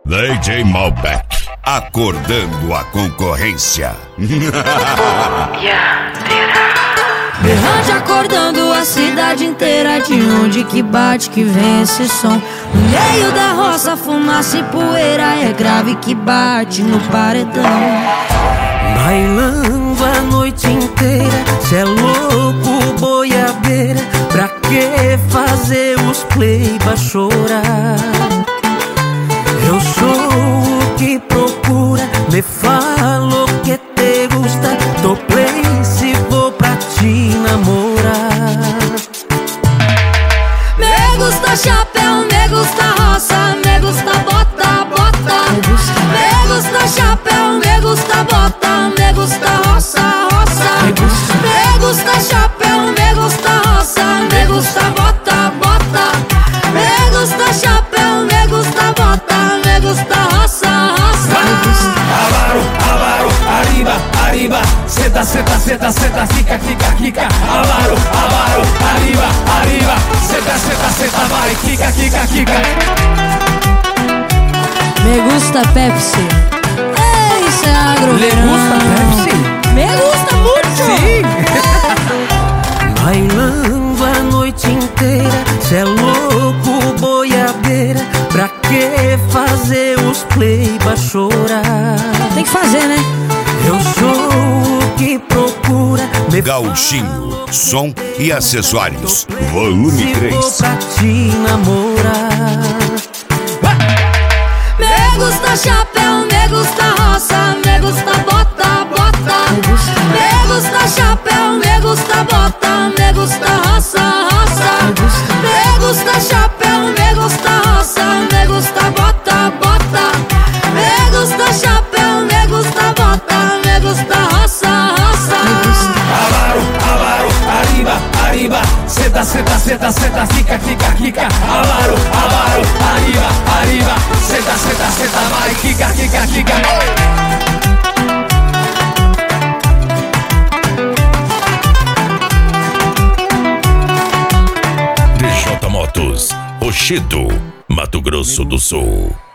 DJ Malbec, acordando a concorrência. Berrante acordando a cidade inteira. De onde que bate que vem esse som? No meio da roça, fumaça e poeira. É grave que bate no paredão. Bailando a noite inteira, cê é louco, boiadeira. Pra que fazer os pleiba chorar? Eu sou o que procura, me falo que te gusta. Tô play se vou pra te namorar. Me gusta chapéu, me gusta roça, me gusta bota, bota. Me gusta chapéu, me gusta bota, me gusta roça, roça. Me gusta chapéu, me gusta roça, me gusta bota, bota. Me gusta chapéu, me gusta bota, me gusta roça, roça. Avaro, avaro, arriba, arriba. Seta, seta, seta, seta, fica, fica, fica. Avaro, avaro, arriba, arriba. Seta, seta, seta, vai, fica, fica, fica. Me gusta Pepsi. Ei, cê agro. Le gusta Pepsi? Me gusta muito. Sim. Bailando a noite inteira, cê é louco, boiadeira. Pra que fazer os pleiba chorar? Tem que fazer, né? Eu sou o que procura, me Gauchinho, som e acessórios, volume se vou 3. pra te namorar. Me gusta chapéu, me gusta roça, me gusta bota, bota. Me gusta chapéu, me gusta bota, me gusta roça, roça. Me gusta chapéu, me gusta roça, me gusta bota, bota. Me gusta chapéu, me gusta bota, me gusta roça, roça. Avaro, avaro, arriba, arriba. Seta, seta, seta, seta, fica, fica, fica. Avaro, avaro, arriba, arriba. Seta, seta, seta, vai, fica, fica, fica. DJ Motos, Rochedo, Mato Grosso do Sul.